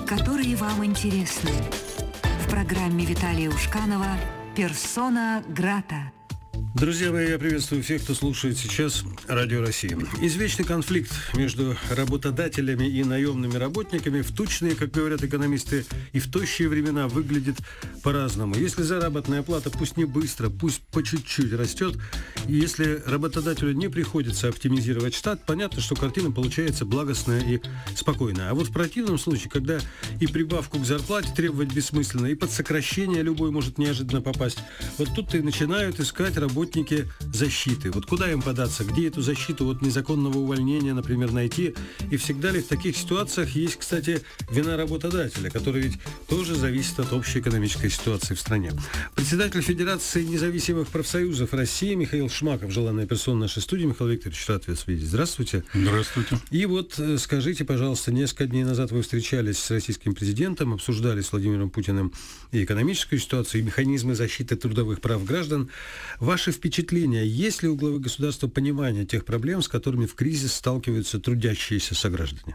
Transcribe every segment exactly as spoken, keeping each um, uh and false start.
которые вам интересны. В программе Виталия Ушканова «Персона Грата». Друзья мои, я приветствую всех, кто слушает сейчас Радио России. Извечный конфликт между работодателями и наемными работниками в тучные, как говорят экономисты, и в тощие времена выглядит по-разному. Если заработная плата пусть не быстро, пусть по чуть-чуть растет, и если работодателю не приходится оптимизировать штат, понятно, что картина получается благостная и спокойная. А вот в противном случае, когда и прибавку к зарплате требовать бессмысленно, и под сокращение любой может неожиданно попасть, вот тут-то и начинают искать работу работники защиты. Вот куда им податься? Где эту защиту от незаконного увольнения, например, найти? И всегда ли в таких ситуациях есть, кстати, вина работодателя, который ведь тоже зависит от общей экономической ситуации в стране? Председатель Федерации независимых профсоюзов России Михаил Шмаков, желанная персона нашей студии. Михаил Викторович, рад вас видеть. Здравствуйте. Здравствуйте. И вот скажите, пожалуйста, несколько дней назад вы встречались с российским президентом, обсуждали с Владимиром Путиным и экономическую ситуацию, и механизмы защиты трудовых прав граждан. Ваши впечатления, есть ли у главы государства понимание тех проблем, с которыми в кризис сталкиваются трудящиеся сограждане?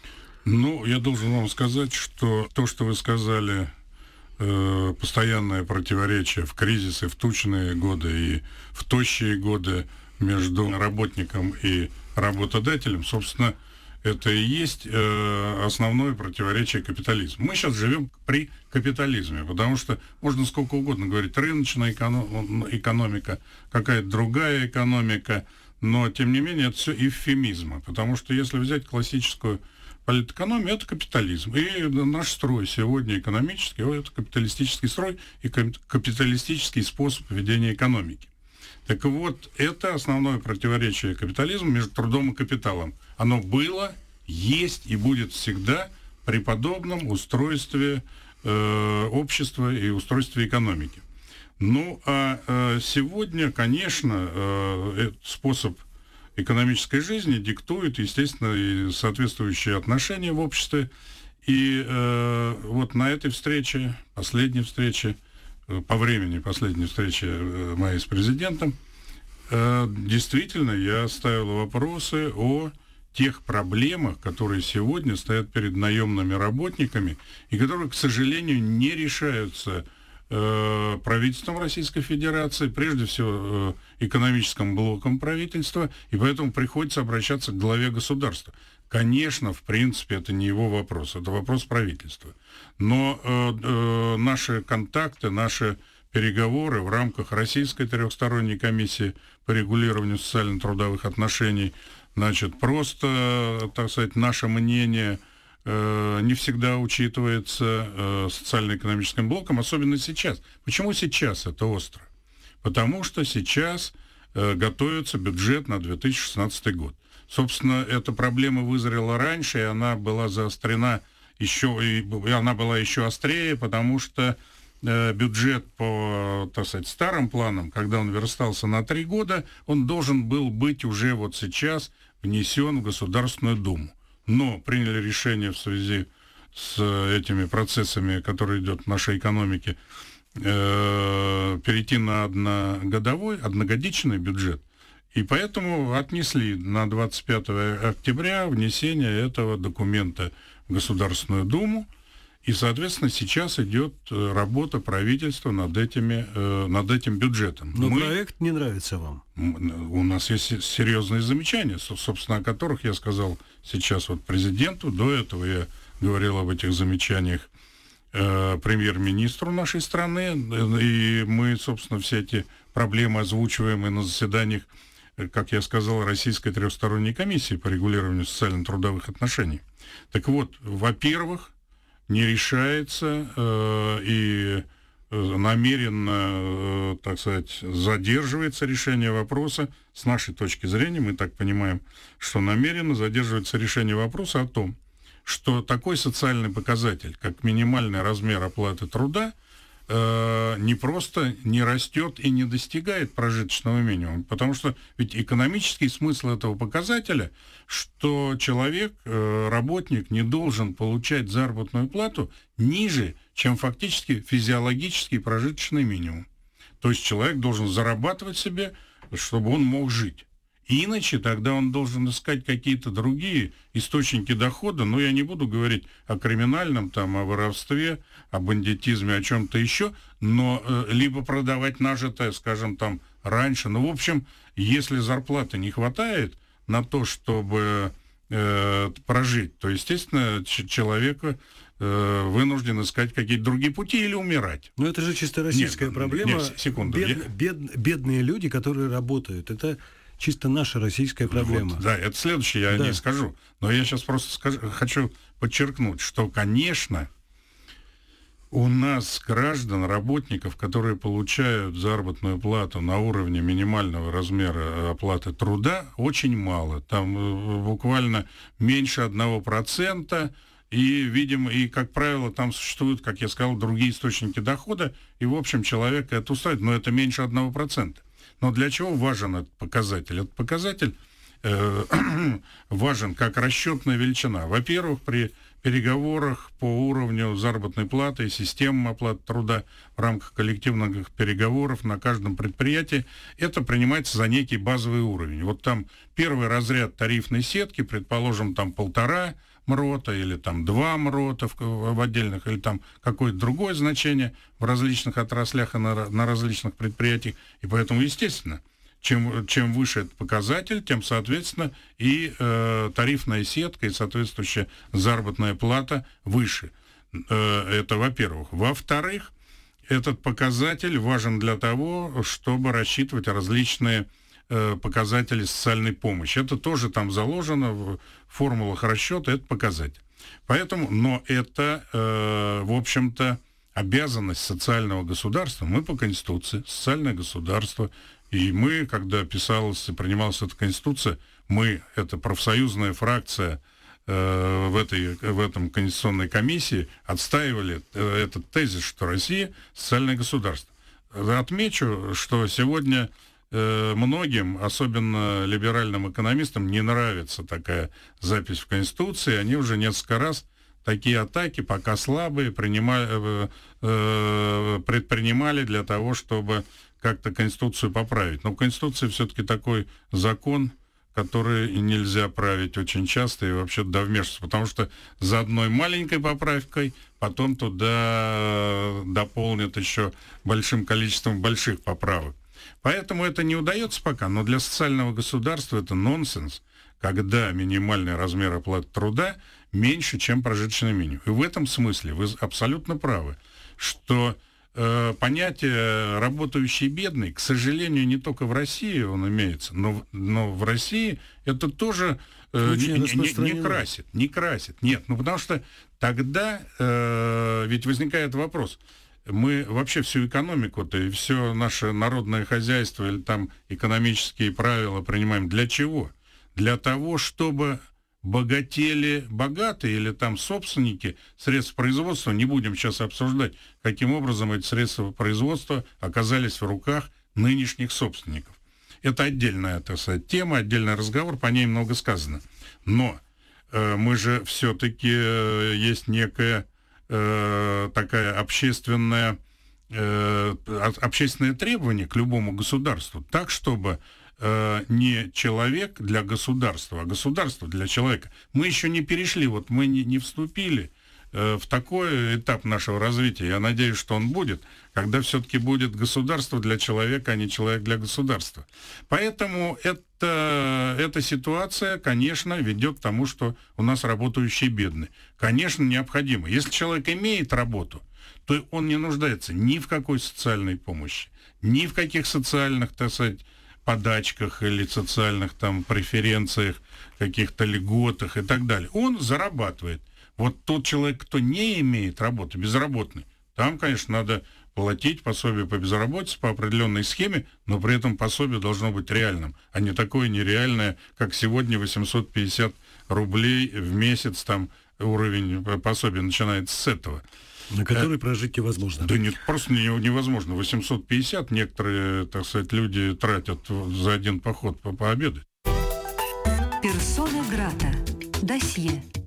Ну, я должен вам сказать, что то, что вы сказали, э, постоянное противоречие в кризисы, в тучные годы и в тощие годы между работником и работодателем, собственно, это и есть э, основное противоречие капитализма. Мы сейчас живем при капитализме, потому что можно сколько угодно говорить, рыночная эконом- экономика, какая-то другая экономика, но, тем не менее, это все эвфемизмы, потому что если взять классическую политэкономию, это капитализм. И наш строй сегодня экономический, это капиталистический строй и капиталистический способ ведения экономики. Так вот, это основное противоречие капитализма между трудом и капиталом. Оно было, есть и будет всегда при подобном устройстве э, общества и устройстве экономики. Ну, а э, сегодня, конечно, э, способ экономической жизни диктует, естественно, и соответствующие отношения в обществе. И э, вот на этой встрече, последней встрече, по времени последней встречи моей с президентом, действительно я ставил вопросы о тех проблемах, которые сегодня стоят перед наемными работниками и которые, к сожалению, не решаются правительством Российской Федерации, прежде всего экономическим блоком правительства, и поэтому приходится обращаться к главе государства. Конечно, в принципе, это не его вопрос, это вопрос правительства. Но э, э, наши контакты, наши переговоры в рамках Российской трехсторонней комиссии по регулированию социально-трудовых отношений, значит, просто, так сказать, наше мнение э, не всегда учитывается э, социально-экономическим блоком, особенно сейчас. Почему сейчас это остро? Потому что сейчас э, готовится бюджет на две тысячи шестнадцатый год. Собственно, эта проблема вызрела раньше, и она была заострена еще, и она была еще острее, потому что э, бюджет по, так сказать, старым планам, когда он верстался на три года, он должен был быть уже вот сейчас внесен в Государственную Думу. Но приняли решение в связи с этими процессами, которые идут в нашей экономике, э, перейти на одногодовой, одногодичный бюджет. И поэтому отнесли на двадцать пятого октября внесение этого документа в Государственную Думу. И, соответственно, сейчас идет работа правительства над, этими, над этим бюджетом. Но Мы, проект не нравится вам? У нас есть серьезные замечания, собственно, о которых я сказал сейчас вот президенту. До этого я говорил об этих замечаниях э, премьер-министру нашей страны. И мы, собственно, все эти проблемы озвучиваем и на заседаниях, как я сказал, Российской трехсторонней комиссии по регулированию социально-трудовых отношений. Так вот, во-первых, не решается э, и э, намеренно, э, так сказать, задерживается решение вопроса. С нашей точки зрения, мы так понимаем, что намеренно задерживается решение вопроса о том, что такой социальный показатель, как минимальный размер оплаты труда, не просто не растет и не достигает прожиточного минимума, потому что ведь экономический смысл этого показателя, что человек, работник, не должен получать заработную плату ниже, чем фактически физиологический прожиточный минимум. То есть человек должен зарабатывать себе, чтобы он мог жить. Иначе тогда он должен искать какие-то другие источники дохода. Но я не буду говорить о криминальном, там, о воровстве, о бандитизме, о чем-то еще, но э, либо продавать нажитое, скажем, там, раньше. Ну, в общем, если зарплаты не хватает на то, чтобы э, прожить, то, естественно, ч- человека э, вынужден искать какие-то другие пути или умирать. Но это же чисто российская нет, проблема. Нет, секунду. Бед, Я... бед, бедные люди, которые работают. Это чисто наша российская проблема. Вот, да, это следующее я да. не скажу. Но я сейчас просто скажу, хочу подчеркнуть, что, конечно, у нас граждан, работников, которые получают заработную плату на уровне минимального размера оплаты труда, очень мало. Там буквально меньше одного процента. И, видимо, и, как правило, там существуют, как я сказал, другие источники дохода. И, в общем, человек это устраивает. Но это меньше одного процента. Но для чего важен этот показатель? Этот показатель э, важен как расчетная величина. Во-первых, при переговорах по уровню заработной платы и системам оплаты труда в рамках коллективных переговоров на каждом предприятии, это принимается за некий базовый уровень. Вот там первый разряд тарифной сетки, предположим, там полтора МРОТа или там два МРОТа в, в отдельных, или там какое-то другое значение в различных отраслях и на, на различных предприятиях. И поэтому, естественно, чем, чем выше этот показатель, тем, соответственно, и э, тарифная сетка, и соответствующая заработная плата выше. Э, это во-первых. Во-вторых, этот показатель важен для того, чтобы рассчитывать различные э, показатели социальной помощи. Это тоже там заложено в формулах расчета, это показатель. Поэтому, но это, э, в общем-то, обязанность социального государства. Мы по Конституции, социальное государство. И мы, когда писалась и принималась эта Конституция, мы, это профсоюзная фракция э, в, этой, в этом Конституционной комиссии, отстаивали э, этот тезис, что Россия – социальное государство. Отмечу, что сегодня э, многим, особенно либеральным экономистам, не нравится такая запись в Конституции. Они уже несколько раз такие атаки, пока слабые, принимали, э, э, предпринимали для того, чтобы как-то Конституцию поправить. Но в Конституции все-таки такой закон, который нельзя править очень часто и вообще туда вмешиваться, потому что за одной маленькой поправкой потом туда дополнят еще большим количеством больших поправок. Поэтому это не удается пока, но для социального государства это нонсенс, когда минимальный размер оплаты труда меньше, чем прожиточный минимум. И в этом смысле вы абсолютно правы, что понятие «работающий бедный», к сожалению, не только в России он имеется, но, но в России это тоже э, не, не, не красит, не красит. Нет, ну потому что тогда э, ведь возникает вопрос, мы вообще всю экономику-то и все наше народное хозяйство или там экономические правила принимаем для чего? Для того, чтобы богатели богатые или там собственники средств производства, не будем сейчас обсуждать, каким образом эти средства производства оказались в руках нынешних собственников. Это отдельная, так сказать, тема, отдельный разговор, по ней много сказано. Но э, мы же все-таки, э, есть некая э, такая общественная, э, общественное требование к любому государству, так, чтобы не человек для государства, а государство для человека. Мы еще не перешли, вот мы не, не вступили э, в такой этап нашего развития. Я надеюсь, что он будет, когда все-таки будет государство для человека, а не человек для государства. Поэтому это, эта ситуация, конечно, ведет к тому, что у нас работающие бедные. Конечно, необходимо. Если человек имеет работу, то он не нуждается ни в какой социальной помощи, ни в каких социальных, так сказать, подачках или социальных там преференциях, каких-то льготах и так далее. Он зарабатывает. Вот тот человек, кто не имеет работы, безработный, там, конечно, надо платить пособие по безработице по определенной схеме, но при этом пособие должно быть реальным, а не такое нереальное, как сегодня восемьсот пятьдесят рублей в месяц, там уровень пособия начинается с этого. На который а, прожить невозможно. Да нет, просто невозможно. восемьсот пятьдесят некоторые, так сказать, люди тратят за один поход по пообедать. Персона грата. Досье.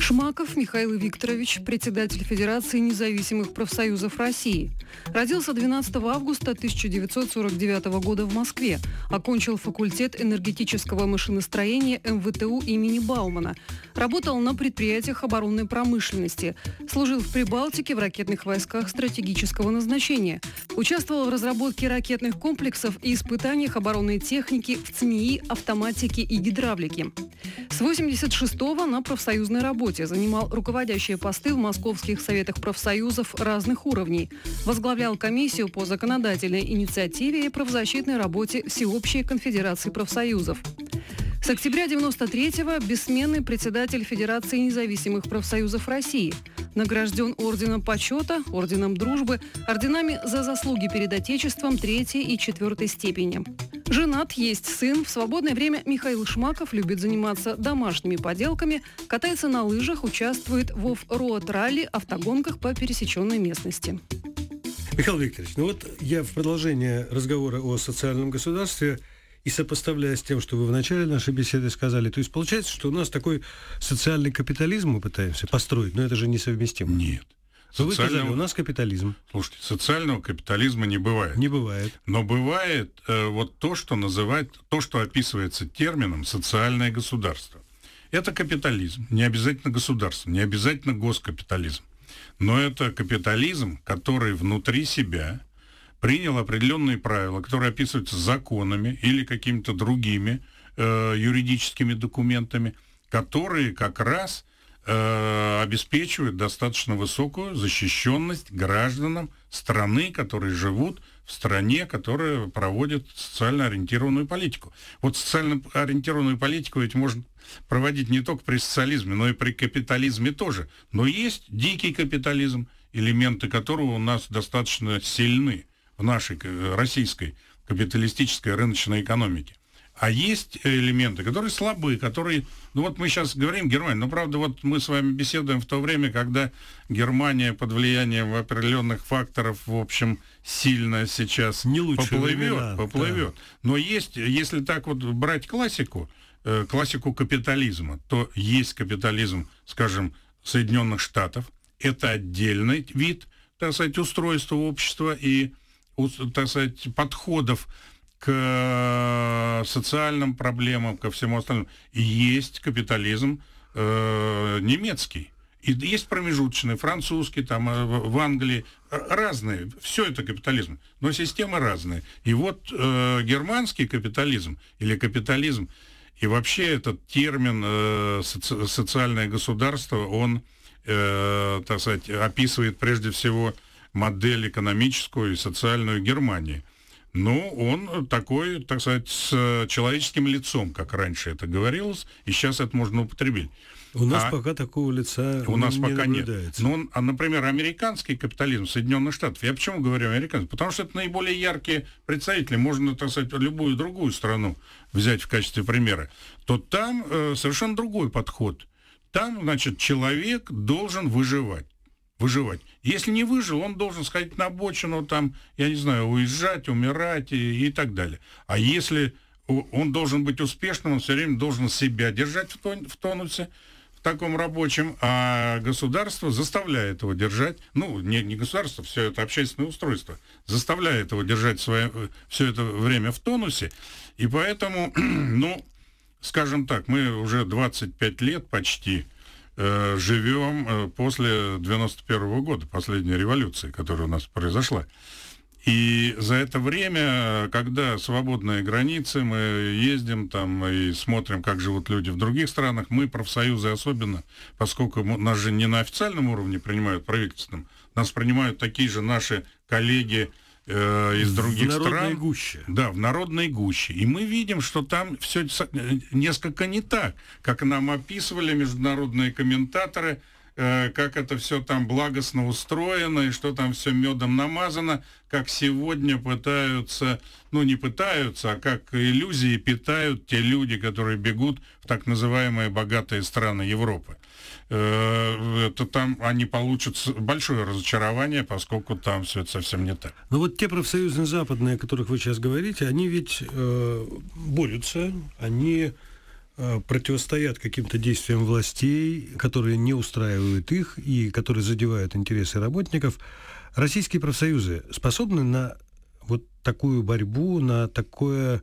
Шмаков Михаил Викторович, председатель Федерации независимых профсоюзов России. Родился двенадцатого августа тысяча девятьсот сорок девятого года в Москве. Окончил факультет энергетического машиностроения эм вэ тэ у имени Баумана. Работал на предприятиях оборонной промышленности. Служил в Прибалтике в ракетных войсках стратегического назначения. Участвовал в разработке ракетных комплексов и испытаниях оборонной техники в ЦНИИ, автоматике и гидравлике. С восемьдесят шестого на профсоюзной работе занимал руководящие посты в московских советах профсоюзов разных уровней. Возглавлял комиссию по законодательной инициативе и правозащитной работе Всеобщей конфедерации профсоюзов. С октября девяносто третьего бессменный председатель Федерации независимых профсоюзов России. Награжден орденом почета, орденом дружбы, орденами за заслуги перед Отечеством третьей и четвертой степени. Женат, есть сын. В свободное время Михаил Шмаков любит заниматься домашними поделками, катается на лыжах, участвует в оффроуд-ралли, автогонках по пересеченной местности. Михаил Викторович, ну вот я в продолжение разговора о социальном государстве и сопоставляя с тем, что вы в начале нашей беседы сказали, то есть получается, что у нас такой социальный капитализм мы пытаемся построить, но это же несовместимо. Нет. Вы Социального... сказали, у нас капитализм. Слушайте, социального капитализма не бывает. Не бывает. Но бывает э, вот то, что называют, то, что описывается термином социальное государство. Это капитализм, не обязательно государство, не обязательно госкапитализм. Но это капитализм, который внутри себя принял определенные правила, которые описываются законами или какими-то другими э, юридическими документами, которые как раз э, обеспечивают достаточно высокую защищенность гражданам страны, которые живут в стране, которая проводит социально ориентированную политику. Вот социально ориентированную политику ведь можно проводить не только при социализме, но и при капитализме тоже. Но есть дикий капитализм, элементы которого у нас достаточно сильны в нашей российской капиталистической рыночной экономике. А есть элементы, которые слабы, которые... Ну вот мы сейчас говорим Германия, но правда вот мы с вами беседуем в то время, когда Германия под влиянием определенных факторов, в общем, сильно сейчас Не поплывет, времена, поплывет. Да. Но есть, если так вот брать классику, э, классику капитализма, то есть капитализм, скажем, Соединенных Штатов. Это отдельный вид, так сказать, устройства общества и, так сказать, подходов к социальным проблемам, ко всему остальному. И есть капитализм э, немецкий. И есть промежуточный, французский, там, в Англии, разные. Все это капитализм, но системы разные. И вот э, германский капитализм или капитализм, и вообще этот термин э, соци- социальное государство, он, э, так сказать, описывает прежде всего модель экономическую и социальную Германии. Ну, он такой, так сказать, с человеческим лицом, как раньше это говорилось, и сейчас это можно употребить. У нас а пока такого лица у нас не пока наблюдается. нет. Но он, а, например, американский капитализм Соединенных Штатов, я почему говорю американский? Потому что это наиболее яркие представители, можно, так сказать, любую другую страну взять в качестве примера, то там э, совершенно другой подход. Там, значит, человек должен выживать. выживать. Если не выжил, он должен сходить на обочину, там, я не знаю, уезжать, умирать и, и так далее. А если он должен быть успешным, он все время должен себя держать в, тон, в тонусе, в таком рабочем, а государство заставляет его держать, ну, не, не государство, все это общественное устройство, заставляет его держать свое, все это время в тонусе, и поэтому, ну, скажем так, мы уже двадцать пять лет почти э, живем э, после девяносто первого года, последней революции, которая у нас произошла. И за это время, когда свободные границы, мы ездим там и смотрим, как живут люди в других странах, мы, профсоюзы особенно, поскольку нас же не на официальном уровне принимают правительственным, нас принимают такие же наши коллеги э, из других стран. В народной гуще. Да, в народной гуще. И мы видим, что там все несколько не так, как нам описывали международные комментаторы, как это все там благостно устроено, и что там все медом намазано, как сегодня пытаются, ну не пытаются, а как иллюзии питают те люди, которые бегут в так называемые богатые страны Европы. Это там они получат большое разочарование, поскольку там все это совсем не так. Но вот те профсоюзы западные, о которых вы сейчас говорите, они ведь э, борются, они противостоят каким-то действиям властей, которые не устраивают их и которые задевают интересы работников. Российские профсоюзы способны на вот такую борьбу, на такое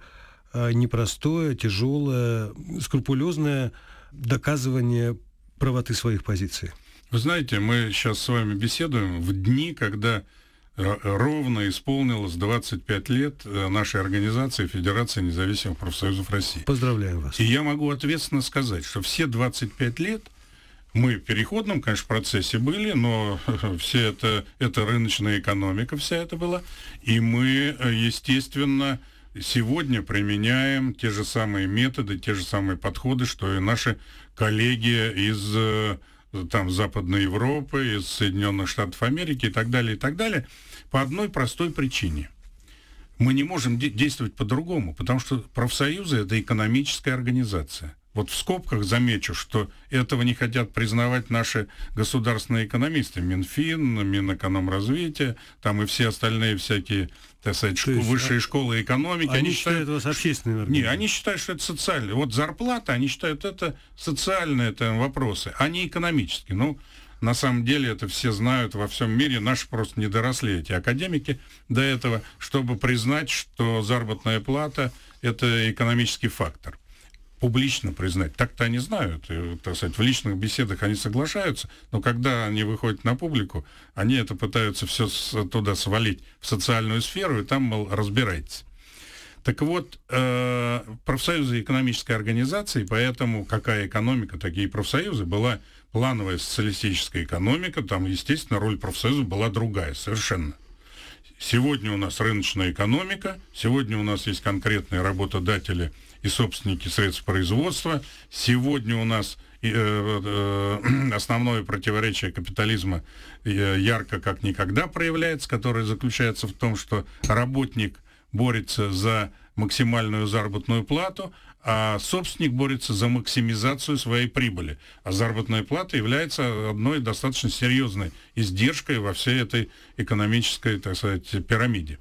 непростое, тяжелое, скрупулезное доказывание правоты своих позиций? Вы знаете, мы сейчас с вами беседуем в дни, когда ровно исполнилось двадцать пять лет нашей организации Федерации независимых профсоюзов России. Поздравляем вас. И я могу ответственно сказать, что все двадцать пять лет мы в переходном, конечно, процессе были, но все это, это рыночная экономика, вся это была. И мы, естественно, сегодня применяем те же самые методы, те же самые подходы, что и наши коллеги из там, Западной Европы, из Соединенных Штатов Америки и так далее, и так далее, по одной простой причине. Мы не можем де- действовать по-другому, потому что профсоюзы – это экономическая организация. Вот в скобках замечу, что этого не хотят признавать наши государственные экономисты, Минфин, Минэкономразвития, там и все остальные всякие, так сказать, шко- есть, высшие а... школы экономики. Они, они считают вас общественными организациями? Не, они считают, что это социальные. Вот зарплата, они считают, это социальные это вопросы, а не экономические. Ну, на самом деле это все знают во всем мире, наши просто не доросли, эти академики, до этого, чтобы признать, что заработная плата – это экономический фактор. Публично признать. Так-то они знают, и, так сказать, в личных беседах они соглашаются, но когда они выходят на публику, они это пытаются все с, туда свалить, в социальную сферу, и там, мол, разбирайтесь. Так вот, э, профсоюзы экономической организации, поэтому какая экономика, такие профсоюзы, была плановая социалистическая экономика, там, естественно, роль профсоюза была другая совершенно. Сегодня у нас рыночная экономика, сегодня у нас есть конкретные работодатели и собственники средств производства. Сегодня у нас э, э, основное противоречие капитализма э, ярко как никогда проявляется, которое заключается в том, что работник борется за максимальную заработную плату, а собственник борется за максимизацию своей прибыли. А заработная плата является одной достаточно серьезной издержкой во всей этой экономической, так сказать, пирамиде.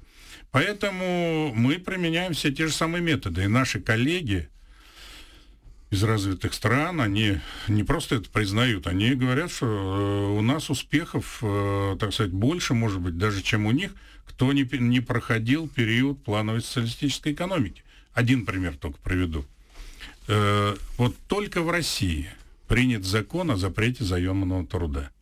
Поэтому мы применяем все те же самые методы. И наши коллеги из развитых стран, они не просто это признают, они говорят, что у нас успехов, так сказать, больше, может быть, даже чем у них, кто не, не проходил период плановой социалистической экономики. Один пример только приведу. Вот только в России принят закон о запрете заемного труда.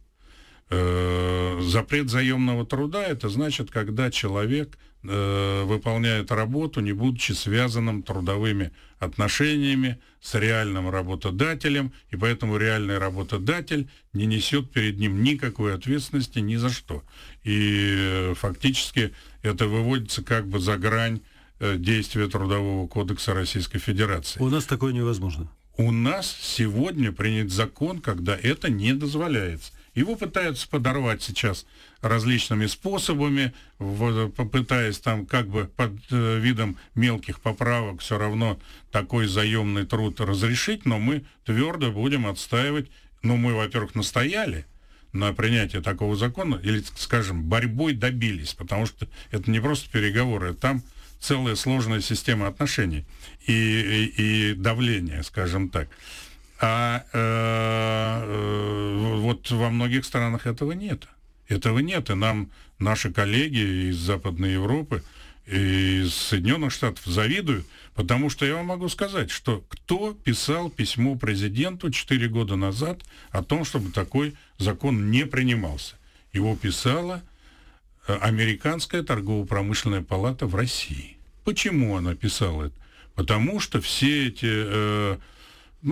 Запрет заемного труда – это значит, когда человек э, выполняет работу, не будучи связанным трудовыми отношениями с реальным работодателем, и поэтому реальный работодатель не несет перед ним никакой ответственности ни за что. И э, фактически это выводится как бы за грань э, действия Трудового кодекса Российской Федерации. У нас такое невозможно. У нас сегодня принят закон, когда это не дозволяется. Его пытаются подорвать сейчас различными способами, попытаясь там как бы под видом мелких поправок все равно такой заемный труд разрешить, но мы твердо будем отстаивать, ну мы, во-первых, настояли на принятие такого закона, или, скажем, борьбой добились, потому что это не просто переговоры, там целая сложная система отношений и, и, и давления, скажем так. А э, э, вот во многих странах этого нет. Этого нет. И нам наши коллеги из Западной Европы, из Соединенных Штатов завидуют, потому что я вам могу сказать, что кто писал письмо президенту четыре года назад о том, чтобы такой закон не принимался. Его писала Американская торгово-промышленная палата в России. Почему она писала это? Потому что все эти... Э, Ну,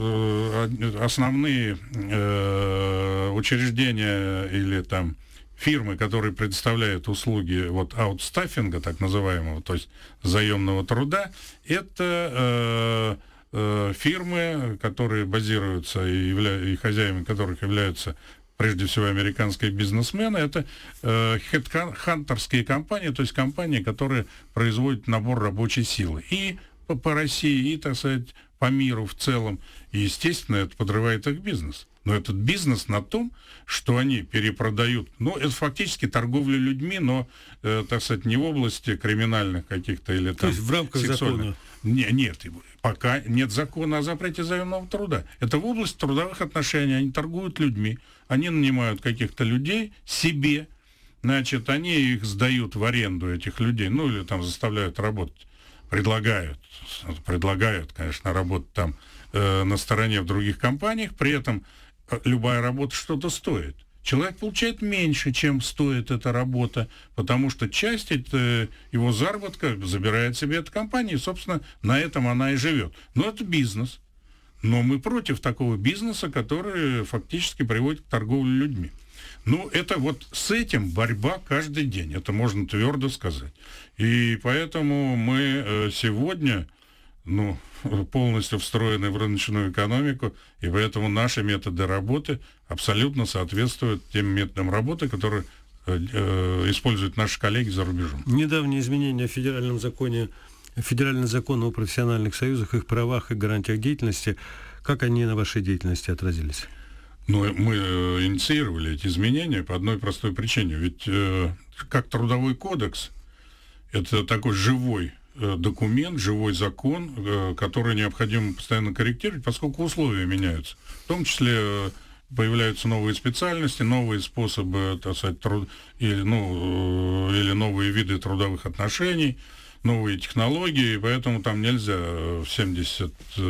основные э, учреждения или там фирмы, которые предоставляют услуги вот аутстаффинга, так называемого, то есть заемного труда, это э, э, фирмы, которые базируются и, явля... и хозяевами которых являются прежде всего американские бизнесмены, это э, хедхантерские компании, то есть компании, которые производят набор рабочей силы. И по, по России, и, так сказать, по миру в целом, и, естественно, это подрывает их бизнес. Но этот бизнес на том, что они перепродают, ну, это фактически торговля людьми, но, э, так сказать, не в области криминальных каких-то или там... То есть в рамках сексуальных. закона? Не, нет, пока нет закона о запрете заемного труда. Это в области трудовых отношений, они торгуют людьми, они нанимают каких-то людей себе, значит, они их сдают в аренду, этих людей, ну, или там заставляют работать, предлагают, предлагают, конечно, работать там э, на стороне в других компаниях, при этом любая работа что-то стоит. Человек получает меньше, чем стоит эта работа, потому что часть это, его заработка забирает себе эта компания, и, собственно, на этом она и живет. Но это бизнес. Но мы против такого бизнеса, который фактически приводит к торговле людьми. Ну, это вот с этим борьба каждый день, это можно твердо сказать. И поэтому мы сегодня, ну, полностью встроены в рыночную экономику, и поэтому наши методы работы абсолютно соответствуют тем методам работы, которые э, используют наши коллеги за рубежом. Недавние изменения в федеральном законе, федеральный закон о профессиональных союзах, их правах и гарантиях деятельности, как они на вашей деятельности отразились? Ну, мы инициировали эти изменения по одной простой причине. Ведь э, как Трудовой кодекс, это такой живой документ, живой закон, который необходимо постоянно корректировать, поскольку условия меняются. В том числе появляются новые специальности, новые способы, так сказать, труд... или, ну, или новые виды трудовых отношений, новые технологии, поэтому там нельзя в семьдесят,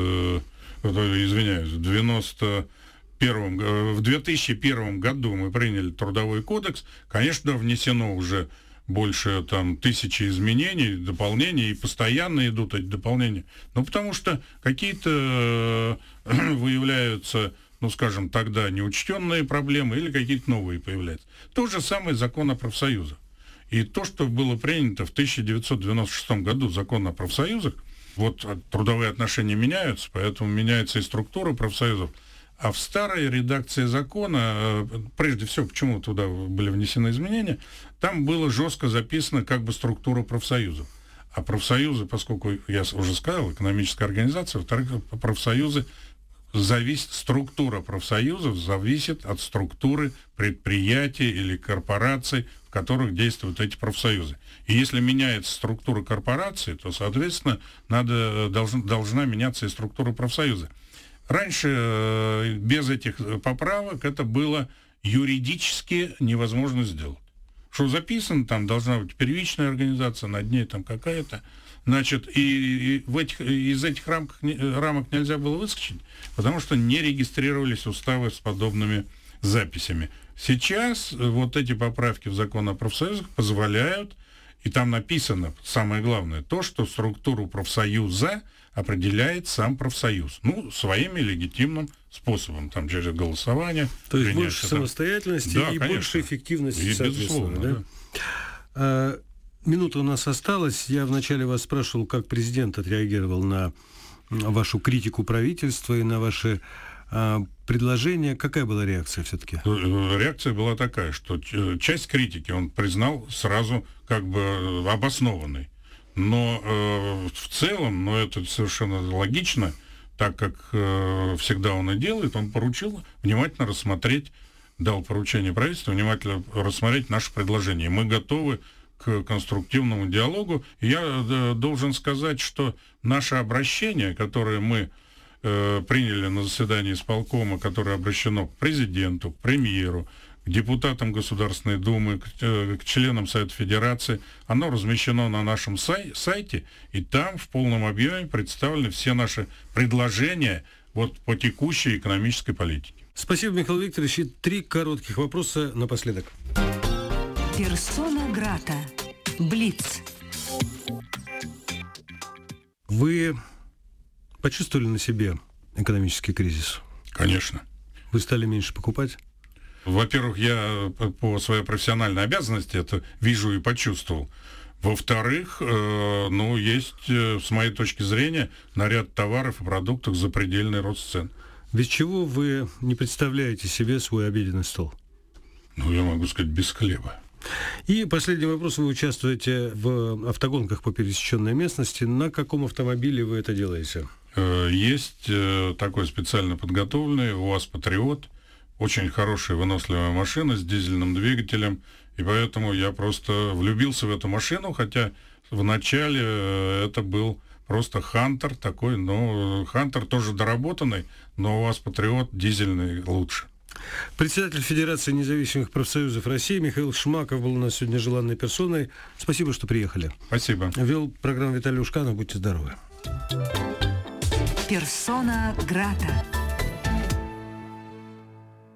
извиняюсь, в девяносто первом, в две тысячи первом году мы приняли Трудовой кодекс, конечно, внесено уже больше там тысячи изменений, дополнений, и постоянно идут эти дополнения. Ну, потому что какие-то э, выявляются, ну, скажем, тогда неучтенные проблемы или какие-то новые появляются. То же самое закон о профсоюзах. И то, что было принято в тысяча девятьсот девяносто шестом году, закон о профсоюзах, вот трудовые отношения меняются, поэтому меняется и структура профсоюзов. А в старой редакции закона, прежде всего, почему туда были внесены изменения, там было жестко записано как бы структура профсоюзов. А профсоюзы, поскольку, я уже сказал, экономическая организация, во-вторых, профсоюзы зависит, структура профсоюзов зависит от структуры предприятий или корпораций, в которых действуют эти профсоюзы. И если меняется структура корпорации, то, соответственно, надо, должна, должна меняться и структура профсоюза. Раньше без этих поправок это было юридически невозможно сделать. Что записано, там должна быть первичная организация, над ней там какая-то. Значит, и, и в этих, из этих рамок, рамок нельзя было выскочить, потому что не регистрировались уставы с подобными записями. Сейчас вот эти поправки в закон о профсоюзах позволяют, и там написано, самое главное, то, что структуру профсоюза определяет сам профсоюз. Ну, своим легитимным способом, там, через голосование. То есть больше там самостоятельности, да, и конечно, больше эффективности, и, соответственно. Да? Да. А, минута у нас осталась. Я вначале вас спрашивал, как президент отреагировал на вашу критику правительства и на ваши а, предложения. Какая была реакция все-таки? Реакция была такая, что часть критики он признал сразу как бы обоснованной. Но э, в целом, но это совершенно логично, так как э, всегда он и делает, он поручил внимательно рассмотреть, дал поручение правительству внимательно рассмотреть наши предложения. Мы готовы к конструктивному диалогу. И я э, должен сказать, что наше обращение, которое мы э, приняли на заседании исполкома, которое обращено к президенту, к премьеру, к депутатам Государственной Думы, к, к членам Совета Федерации. Оно размещено на нашем сай- сайте, и там в полном объеме представлены все наши предложения вот, по текущей экономической политике. Спасибо, Михаил Викторович. И три коротких вопроса напоследок. Персона грата. Блиц. Вы почувствовали на себе экономический кризис? Конечно. Вы стали меньше покупать? Во-первых, я по своей профессиональной обязанности это вижу и почувствовал. Во-вторых, э, ну, есть, э, с моей точки зрения, на ряд товаров и продуктов запредельный рост цен. Без чего вы не представляете себе свой обеденный стол? Ну, я могу сказать, без хлеба. И последний вопрос. Вы участвуете в автогонках по пересеченной местности. На каком автомобиле вы это делаете? Есть такой специально подготовленный УАЗ «Патриот». Очень хорошая, выносливая машина с дизельным двигателем. И поэтому я просто влюбился в эту машину, хотя вначале это был просто «Хантер» такой, но «Хантер» тоже доработанный, но УАЗ «Патриот» дизельный лучше. Председатель Федерации независимых профсоюзов России Михаил Шмаков был у нас сегодня желанной персоной. Спасибо, что приехали. Спасибо. Вел программу Виталий Ушканов. Будьте здоровы. Персона грата.